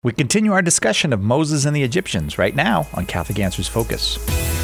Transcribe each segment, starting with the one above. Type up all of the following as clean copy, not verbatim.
We continue our discussion of Moses and the Egyptians right now on Catholic Answers Focus.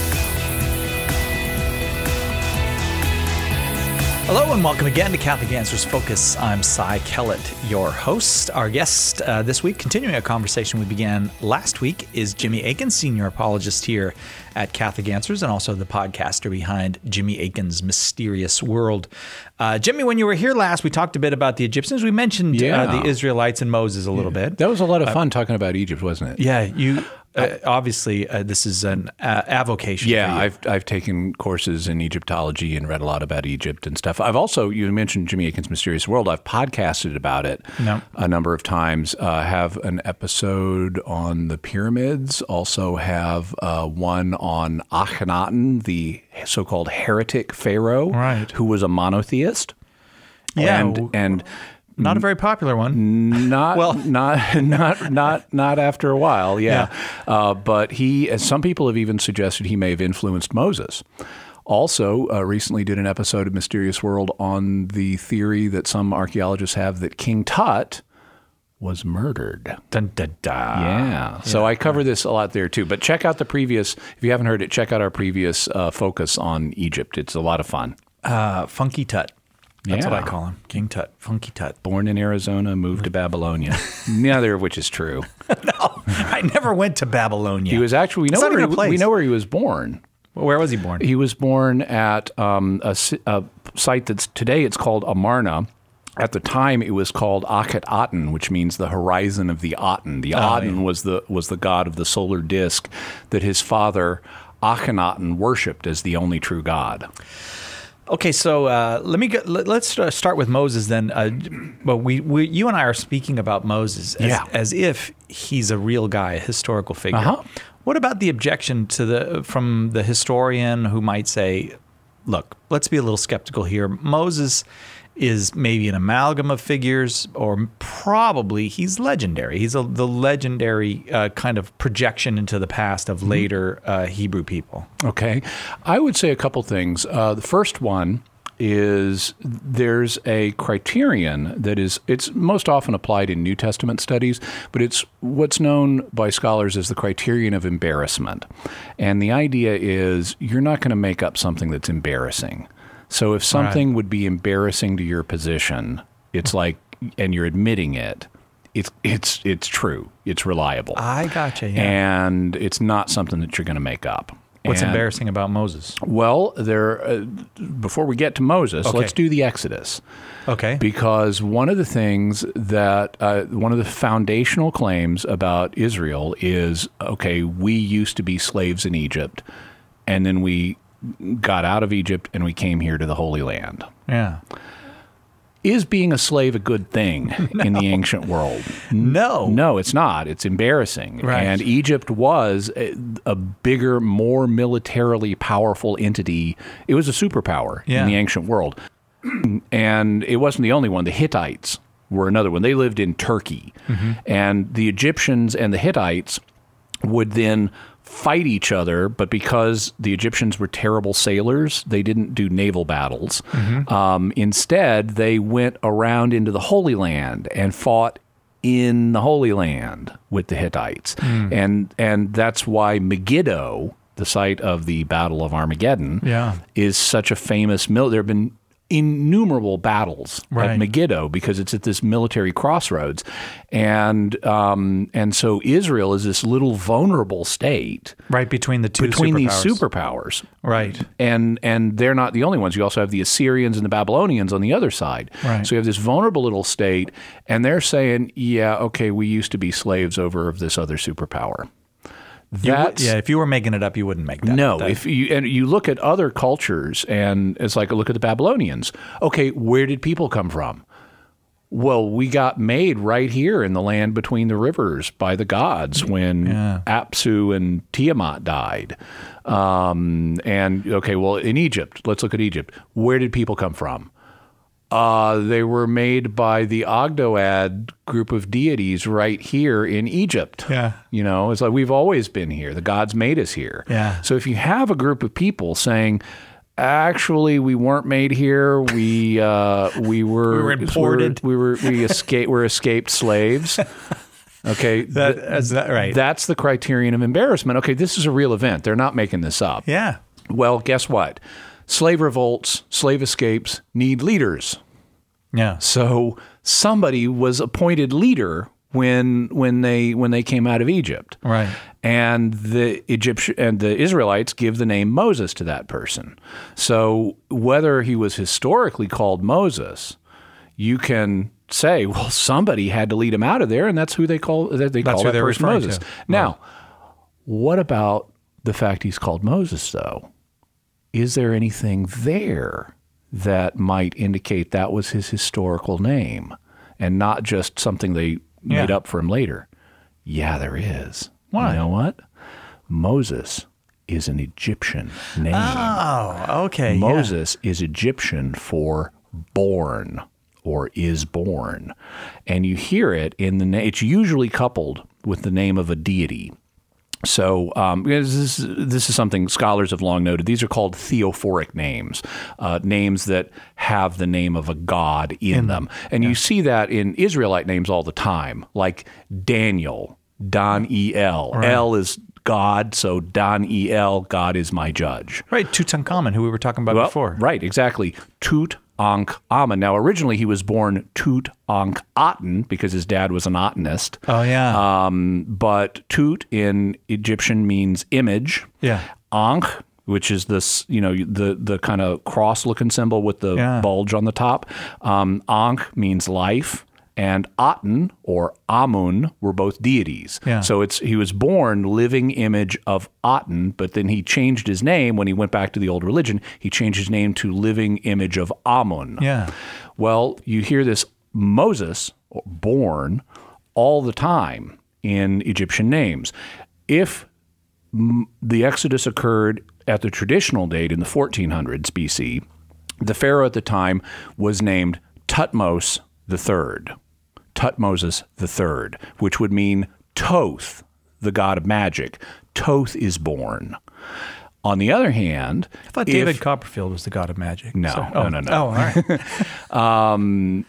Hello and welcome again to Catholic Answers Focus. I'm Cy Kellett, your host. Our guest this week, continuing a conversation we began last week, is Jimmy Akin, senior apologist here at Catholic Answers and also the podcaster behind Jimmy Akin's Mysterious World. Jimmy, when you were here last, we talked a bit about the Egyptians. We mentioned the Israelites and Moses a little bit. That was a lot of fun talking about Egypt, wasn't it? Yeah, you... obviously, this is an avocation. Yeah, I've taken courses in Egyptology and read a lot about Egypt and stuff. I've also, you mentioned Jimmy Akin's Mysterious World. I've podcasted about it a number of times. Have an episode on the pyramids. Also have one on Akhenaten, the so-called heretic pharaoh, who was a monotheist. Yeah, and not a very popular one. Not after a while. Yeah. But he, as some people have even suggested, he may have influenced Moses. Also, recently did an episode of Mysterious World on the theory that some archaeologists have that King Tut was murdered. Dun, dun, dun. Yeah. So I cover this a lot there too. But check out the previous, if you haven't heard it, check out our previous focus on Egypt. It's a lot of fun. Funky Tut. That's what I call him. King Tut. Funky Tut. Born in Arizona, moved to Babylonia. Neither of which is true. No, I never went to Babylonia. He was actually, we know where he was born. Well, where was he born? He was born at a site that's today it's called Amarna. At the time, it was called Akhenaten, which means the horizon of the Aten. The Aten was the god of the solar disk that his father Akhenaten worshipped as the only true god. Okay, so let's start with Moses then. Well, you and I are speaking about Moses as if he's a real guy, a historical figure. Uh-huh. What about the objection from the historian who might say, look, let's be a little skeptical here. Moses is maybe an amalgam of figures, or probably he's legendary. He's the legendary kind of projection into the past of later Hebrew people. Okay. I would say a couple things. The first one is there's a criterion that it's most often applied in New Testament studies, but it's what's known by scholars as the criterion of embarrassment. And the idea is you're not going to make up something that's embarrassing. So if something would be embarrassing to your position, it's like, and you're admitting it, it's true. It's reliable. I gotcha. Yeah. And it's not something that you're going to make up. What's embarrassing about Moses? Well, before we get to Moses, let's do the Exodus. Okay. Because one of the things that, one of the foundational claims about Israel is, okay, we used to be slaves in Egypt, and then we got out of Egypt and we came here to the Holy Land. Yeah. Is being a slave a good thing in the ancient world? No, it's not. It's embarrassing. Right. And Egypt was a bigger, more militarily powerful entity. It was a superpower in the ancient world. And it wasn't the only one. The Hittites were another one. They lived in Turkey. Mm-hmm. And the Egyptians and the Hittites would then fight each other, but because the Egyptians were terrible sailors, they didn't do naval battles. Mm-hmm. Instead, they went around into the Holy Land and fought in the Holy Land with the Hittites. Mm. And that's why Megiddo, the site of the Battle of Armageddon, is such a famous there have been innumerable battles at Megiddo because it's at this military crossroads. And so Israel is this little vulnerable state. Right, between these superpowers. Right. And they're not the only ones. You also have the Assyrians and the Babylonians on the other side. Right. So you have this vulnerable little state, and they're saying, yeah, okay, we used to be slaves over this other superpower. If you were making it up, you wouldn't make that. No, if you look at other cultures, and it's like look at the Babylonians. Okay, where did people come from? Well, we got made right here in the land between the rivers by the gods when Apsu and Tiamat died. In Egypt, let's look at Egypt. Where did people come from? They were made by the Ogdoad group of deities right here in Egypt. Yeah. You know, it's like we've always been here. The gods made us here. Yeah. So if you have a group of people saying, actually, we weren't made here. We were imported. We're escaped slaves. Okay. Is that right? That's the criterion of embarrassment. Okay, this is a real event. They're not making this up. Yeah. Well, guess what? Slave revolts, slave escapes need leaders. Yeah. So somebody was appointed leader when they came out of Egypt. Right. And the Israelites give the name Moses to that person. So whether he was historically called Moses, you can say, well, somebody had to lead him out of there, and that's who they call that person Moses. Now, what about the fact he's called Moses, though? Is there anything there that might indicate that was his historical name and not just something they made up for him later? Yeah, there is. Why? You know what? Moses is an Egyptian name. Oh, okay. Moses is Egyptian for born or is born. And you hear it in the name. It's usually coupled with the name of a deity. So this is something scholars have long noted. These are called theophoric names, names that have the name of a god in them. And you see that in Israelite names all the time, like Daniel, Dan-e-el. Right. El is God, so Dan-e-el, God is my judge. Right, Tutankhamun, who we were talking about before. Right, exactly. Tut-ankh-amen. Now, originally he was born Tut-ankh-aten because his dad was an Atenist. Oh, yeah. But Tut in Egyptian means image. Yeah. Ankh, which is this, the kind of cross-looking symbol with the bulge on the top. Ankh means life. And Aten or Amun were both deities. Yeah. So he was born living image of Aten, but then he changed his name when he went back to the old religion. He changed his name to living image of Amun. Yeah. Well, you hear this Moses, born, all the time in Egyptian names. If the Exodus occurred at the traditional date in the 1400s BC, the pharaoh at the time was named Thutmose III. Thutmose III, which would mean Thoth, the god of magic. Thoth is born. On the other hand, I thought David Copperfield was the god of magic. No. Oh, all right.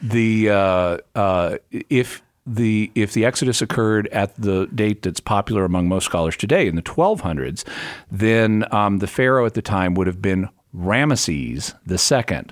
If the Exodus occurred at the date that's popular among most scholars today, in the 1200s, then the pharaoh at the time would have been Ramesses II,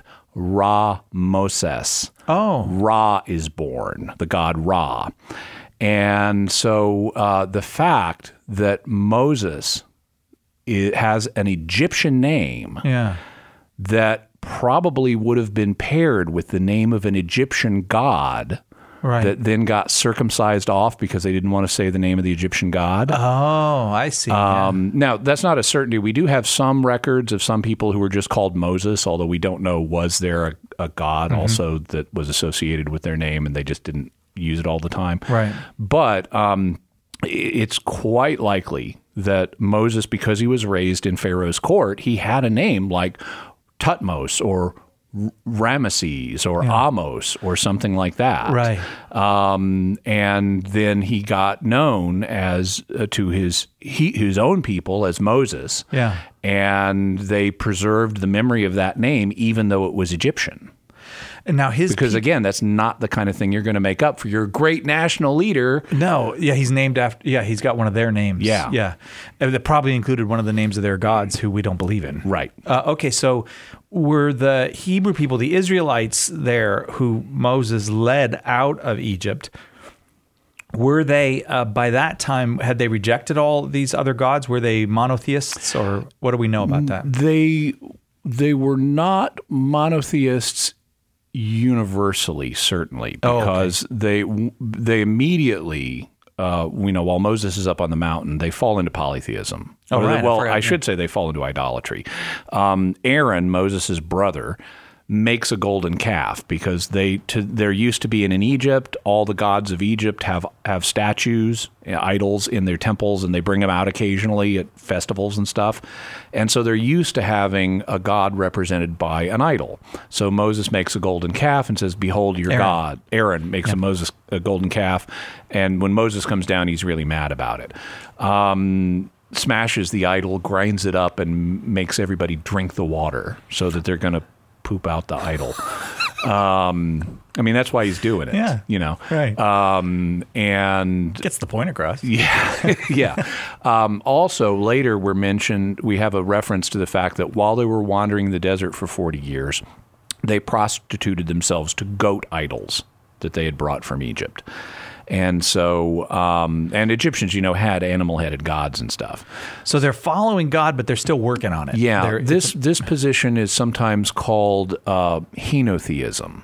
Ra-Moses. Oh. Ra is born, the god Ra. And so the fact that Moses has an Egyptian name that probably would have been paired with the name of an Egyptian god that then got circumcised off because they didn't want to say the name of the Egyptian god. Oh, I see. Now, that's not a certainty. We do have some records of some people who were just called Moses, although we don't know, was there a god also that was associated with their name and they just didn't use it all the time. Right. But it's quite likely that Moses, because he was raised in Pharaoh's court, he had a name like Thutmose or Ramesses or Amos or something like that. Right. And then he got known as to his own people as Moses. Yeah. And they preserved the memory of that name even though it was Egyptian. And now because again, that's not the kind of thing you're going to make up for your great national leader. No, he's named after. Yeah, he's got one of their names. Yeah. That probably included one of the names of their gods who we don't believe in. Right. Okay, so were the Hebrew people, the Israelites there, who Moses led out of Egypt? Were they by that time? Had they rejected all these other gods? Were they monotheists, or what do we know about that? They were not monotheists universally, certainly, because they immediately, while Moses is up on the mountain, they fall into polytheism. Oh, right. Well, I should say they fall into idolatry. Aaron, Moses' brother, makes a golden calf because there used to be in Egypt, all the gods of Egypt have statues, idols in their temples, and they bring them out occasionally at festivals and stuff. And so they're used to having a god represented by an idol. So Moses makes a golden calf and says, "Behold your God." Aaron makes a golden calf, and when Moses comes down, he's really mad about it. Smashes the idol, grinds it up, and makes everybody drink the water so that they're going to poop out the idol. I mean, that's why he's doing it. Yeah. Right. And gets the point across. Yeah. Yeah. Also, later we have a reference to the fact that while they were wandering the desert for 40 years, they prostituted themselves to goat idols that they had brought from Egypt. And so, and Egyptians, had animal-headed gods and stuff. So they're following God, but they're still working on it. Yeah, this position is sometimes called henotheism.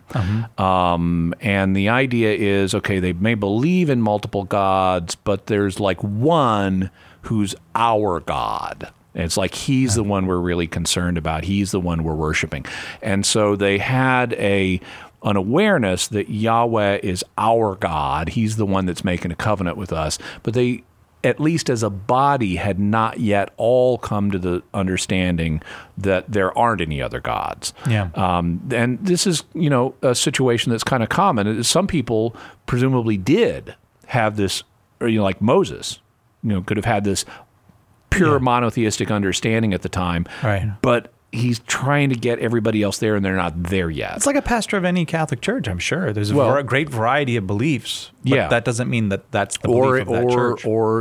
And the idea is, okay, they may believe in multiple gods, but there's like one who's our God. It's like he's the one we're really concerned about. He's the one we're worshiping. And so they had an awareness that Yahweh is our God. He's the one that's making a covenant with us. But they, at least as a body, had not yet all come to the understanding that there aren't any other gods. Yeah. And this is, a situation that's kind of common. Some people presumably did have this, or, like Moses, could have had this pure monotheistic understanding at the time. Right. But he's trying to get everybody else there, and they're not there yet. It's like a pastor of any Catholic church, I'm sure. There's a great variety of beliefs, but that doesn't mean that that's the belief of that church. Or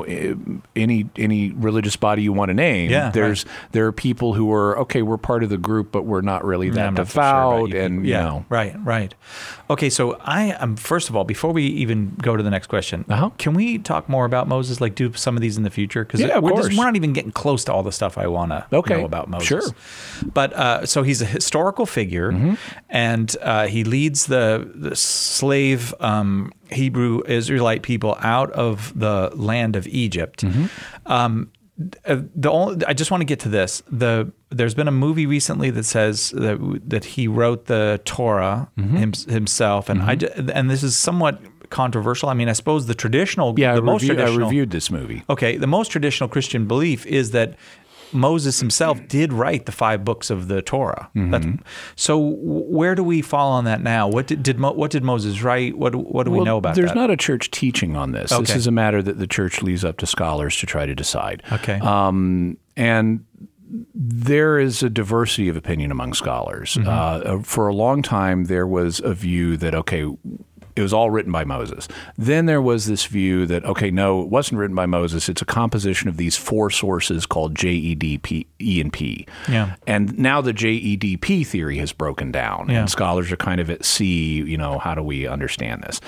any religious body you want to name. Yeah, there are people who are, okay, we're part of the group, but we're not really that devout. Right. Okay, so I am, first of all, before we even go to the next question, can we talk more about Moses, like do some of these in the future? Because we're not even getting close to all the stuff I want to know about Moses. Sure. But so he's a historical figure, and he leads the slave Hebrew Israelite people out of the land of Egypt. I just want to get to this. There's been a movie recently that says that he wrote the Torah himself, and and this is somewhat controversial. I mean, I suppose the traditional, I reviewed this movie. Okay, the most traditional Christian belief is that Moses himself did write the 5 books of the Torah. So where do we fall on that now? What did Moses write? What do we know about that? There's not a church teaching on this. Okay. This is a matter that the church leaves up to scholars to try to decide. Okay. And there is a diversity of opinion among scholars. For a long time, there was a view that, okay, it was all written by Moses. Then there was this view that, okay, no, it wasn't written by Moses. It's a composition of these 4 sources called JEDP, E and P. Yeah. And now the JEDP theory has broken down, and scholars are kind of at sea, how do we understand this?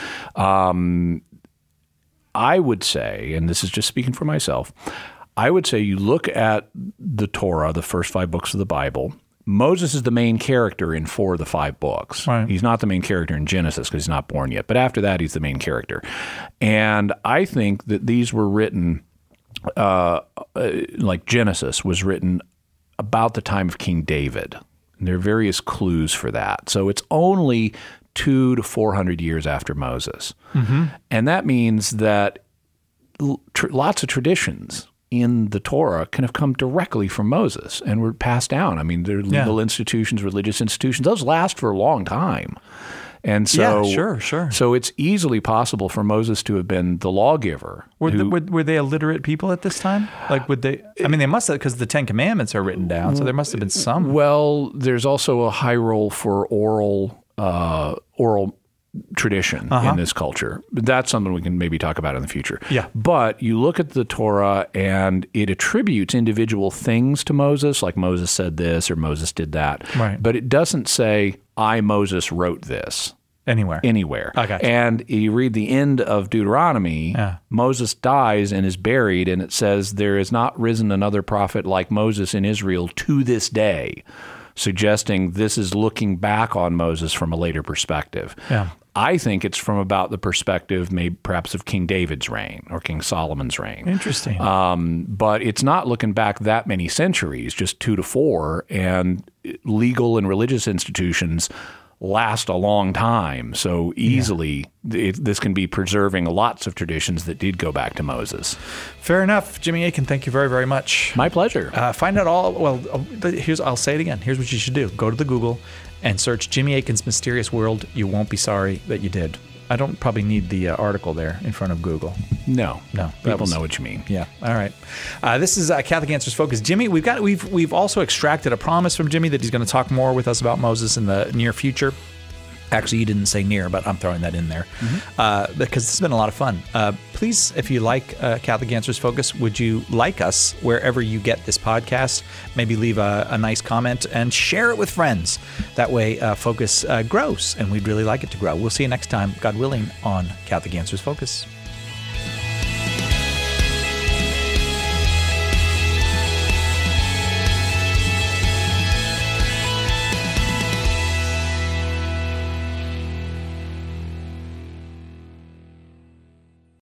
I would say, and this is just speaking for myself, I would say you look at the Torah, the first 5 books of the Bible. Moses is the main character in 4 of the 5 books. Right. He's not the main character in Genesis because he's not born yet. But after that, he's the main character. And I think that these were written, like Genesis was written about the time of King David. And there are various clues for that. So it's only 200 to 400 years after Moses. And that means that lots of traditions in the Torah can have come directly from Moses and were passed down. I mean, they're legal institutions, religious institutions. Those last for a long time. And so, sure. So it's easily possible for Moses to have been the lawgiver. Were they illiterate people at this time? Like, would they? I mean, they must have, because the 10 Commandments are written down, so there must have been some. Well, there's also a high role for oral tradition in this culture. That's something we can maybe talk about in the future. Yeah. But you look at the Torah and it attributes individual things to Moses, like Moses said this or Moses did that. Right. But it doesn't say, I, Moses, wrote this. Anywhere. I got you. And you read the end of Deuteronomy, Moses dies and is buried, and it says, there is not risen another prophet like Moses in Israel to this day, suggesting this is looking back on Moses from a later perspective. Yeah. I think it's from about the perspective maybe perhaps of King David's reign or King Solomon's reign. Interesting. But it's not looking back that many centuries, just 2 to 4, and legal and religious institutions last a long time. So easily this can be preserving lots of traditions that did go back to Moses. Fair enough. Jimmy Akin, thank you very, very much. My pleasure. Find out I'll say it again. Here's what you should do. Go to the Google and search Jimmy Akin's Mysterious World. You won't be sorry that you did. I don't probably need the article there in front of Google. No. People know what you mean. Yeah. All right. This is Catholic Answers Focus. Jimmy, we've also extracted a promise from Jimmy that he's going to talk more with us about Moses in the near future. Actually, you didn't say near, but I'm throwing that in there because this has been a lot of fun. Please, if you like Catholic Answers Focus, would you like us wherever you get this podcast? Maybe leave a nice comment and share it with friends. That way, Focus grows, and we'd really like it to grow. We'll see you next time, God willing, on Catholic Answers Focus.